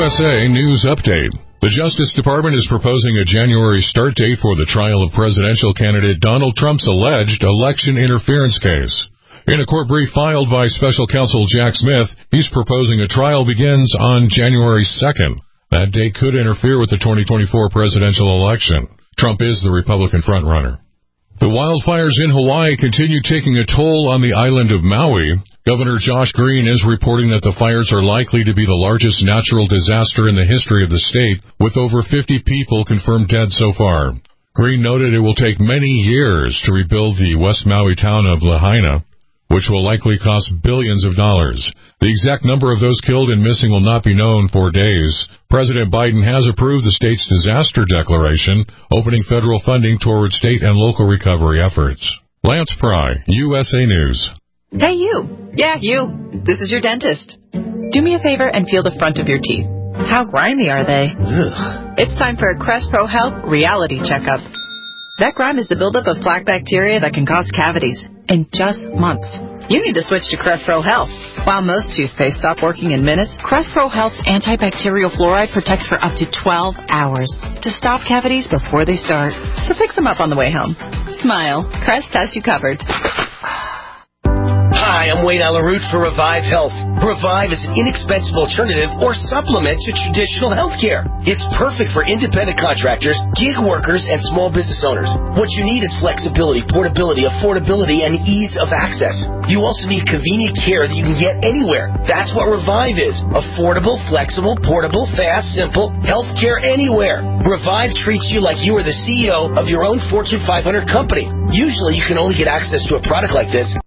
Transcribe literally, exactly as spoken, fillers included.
S A News Update. The Justice Department is proposing a January start date for the trial of presidential candidate Donald Trump's alleged election interference case. In a court brief filed by Special Counsel Jack Smith, he's proposing a trial begins on January second. That date could interfere with the twenty twenty-four presidential election. Trump is the Republican frontrunner. The wildfires in Hawaii continue taking a toll on the island of Maui. Governor Josh Green is reporting that the fires are likely to be the largest natural disaster in the history of the state, with over fifty people confirmed dead so far. Green noted it will take many years to rebuild the West Maui town of Lahaina, which will likely cost billions of dollars. The exact number of those killed and missing will not be known for days. President Biden has approved the state's disaster declaration, opening federal funding toward state and local recovery efforts. Lance Pry, U S A News. Hey, you. Yeah, you. This is your dentist. Do me a favor and feel the front of your teeth. How grimy are they? Ugh. It's time for a Crest Pro Health reality checkup. That grime is the buildup of plaque bacteria that can cause cavities in just months. You need to switch to Crest Pro Health. While most toothpaste stop working in minutes, Crest Pro Health's antibacterial fluoride protects for up to twelve hours to stop cavities before they start. So fix them up on the way home. Smile. Crest has you covered. Hi, I'm Wayne Alaroot for Revive Health. Revive is an inexpensive alternative or supplement to traditional health care. It's perfect for independent contractors, gig workers, and small business owners. What you need is flexibility, portability, affordability, and ease of access. You also need convenient care that you can get anywhere. That's what Revive is. Affordable, flexible, portable, fast, simple, health care anywhere. Revive treats you like you are the C E O of your own Fortune five hundred company. Usually you can only get access to a product like this